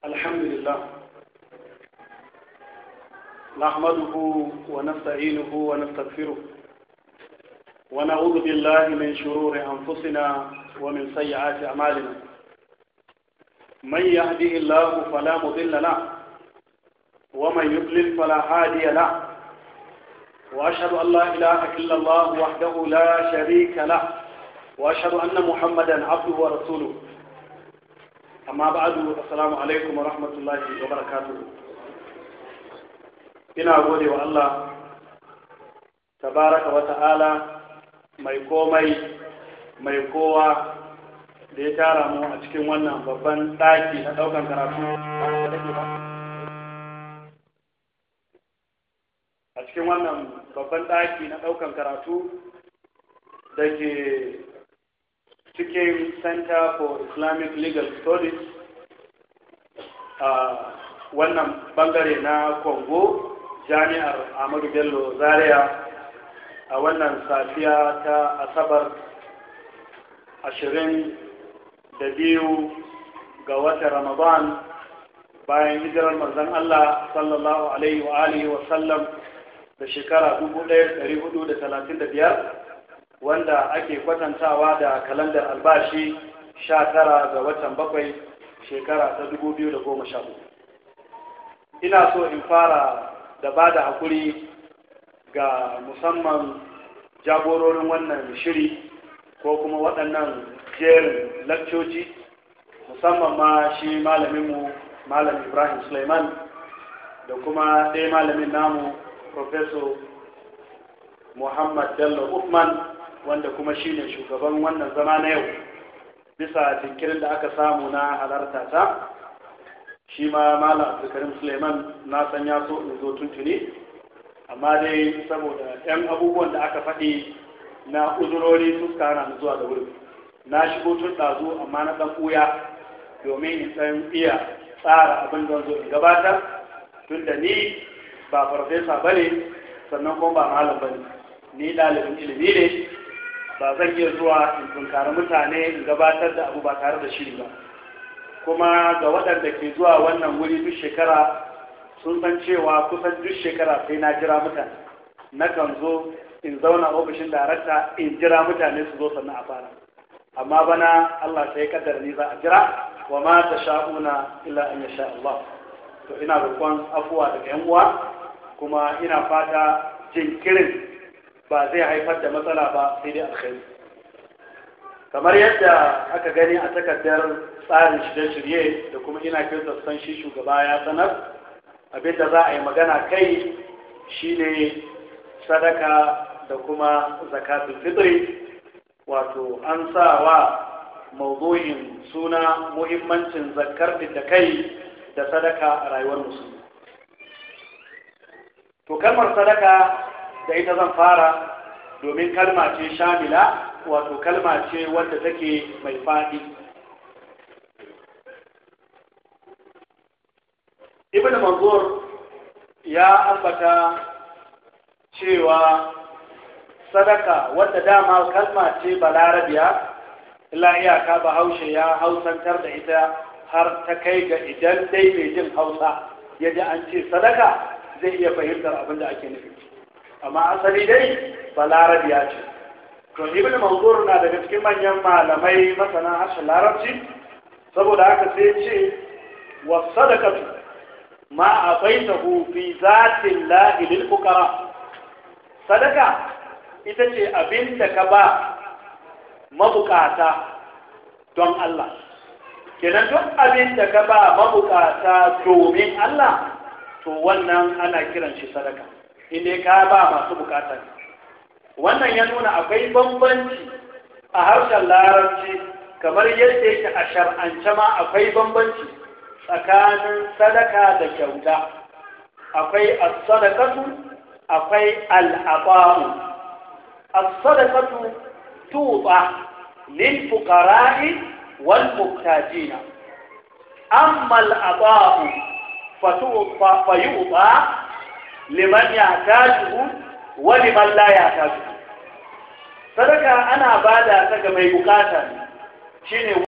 الحمد لله نحمده ونستعينه ونستغفره ونعوذ بالله من شرور أنفسنا ومن سيئات أعمالنا من يهده الله فلا مضل له ومن يضلل فلا هادي له وأشهد أن لا إله إلا الله وحده لا شريك له وأشهد أن محمدا عبده ورسوله amma ba'adu assalamu alaikum wa rahmatullahi wa barakatuhu. Ina gode wa Allah tabaraka wa ta'ala mai komai mai kowa da ya tara mu a cikin wannan babban ɗaki na ɗaukan karatu a cikin wannan babban ɗaki na ɗaukan karatu da ke cikin Center for Islamic Legal Studies a wannan bangare na Congo, Jami'ar Ahmadu Bello Zaria a wannan safiya ta Asabar 22 ga watan Ramadan bayan hijirar manzon Allah sallallahu alaihi wa alihi wa sallam da shekara 1435 wanda ake kwatantawa da kalandar albashi 19 ga watan 7 shekara ta 2014. Ina so in fara da ba da haƙuri ga musamman jagororin wannan shiri ko kuma waɗannan jerin lakcoci, musamman ma shi malaminmu Malam Ibrahim Suleiman da kuma ɗaya malamin namu Professor Muhammad Bello Uthman wanda kuma shi ne shugaban wannan zama na yau bisa jinkirin da aka samu na halarta ta. Shi ma Malam Abdulkarim Suleiman na san ya so in zo tuntuni, amma dai saboda 'yan abubuwan da aka faɗi na uzurori suka hana zuwa da wuri. Na shigo tun ɗazu amma na ɗan ɓuya domin in san iya tsara abin da zo in gabatar, tun da ni ba farfesa ba ne sannan kuma ba malam ba ne, ni ɗalibin ilimi ne. Ba zan iya zuwa in tunkari mutane in gabatar da abu ba tare da shiri ba. Kuma ga waɗanda ke zuwa wannan wuri duk shekara sun san cewa kusan duk shekara sai na jira mutane. Nakan zo in zauna ofishin darakta in jira mutane su zo sannan a fara. Amma bana Allah sai kaddara ni za a jira wa ma tasha'una illa an yasha Allah. To ina roƙon afuwa daga yan uwa kuma ina fata jinkirin ba zai haifar da matsala ba sai dai alkhairi. Kamar yadda aka gani a takardar tsarin shirye-shirye da kuma ina kirta san shi shugaba ya sanar, abinda za a yi magana kai shine sadaka da kuma zakatul fitri, wato an sa wa mawdu'in suna muhimmancin zakar da kai da sadaka a rayuwar musulmi. To kalmar sadaka da ita zan fara domin kalma ce shamila, wato kalma ce wadda take mai faɗi. Ibn Manzur ya ambata cewa sadaka wadda dama kalma ce balarabiya, illa iyaka bahaushe ya hausantar da ita har ta kai ga idan dai mai jin hausa ya ji an ce sadaka zai iya fahimtar abin da ake nufi. Amma asali dai balarabiya ce. To Ibn Manzur na daga cikin manyan malamai masana harshen larabci, saboda haka sai ce wa sadaqatu ma afaitahu fi zatin lahi lil fuqara. Sadaka ita ce abin da ka ba mabukata don Allah. Kenan duk abin da ka ba mabukata domin Allah, to wannan ana kiran shi sadaka. Inda ka ba masu bukata. Wannan ya nuna akwai bambanci a harshen larabci, kamar yadda yake a shar'ance ma akwai bambanci tsakanin sadaka da kyauta. Akwai as-sadaqatu, akwai al-ata'u. As-sadaqatu tuba lil fuqara'i wal muhtajina, amma al-ata'u fa yu'ta liman yahtajuhu wa liman la yahtajuhu. Sadaka ana bada ta ga mai bukata shine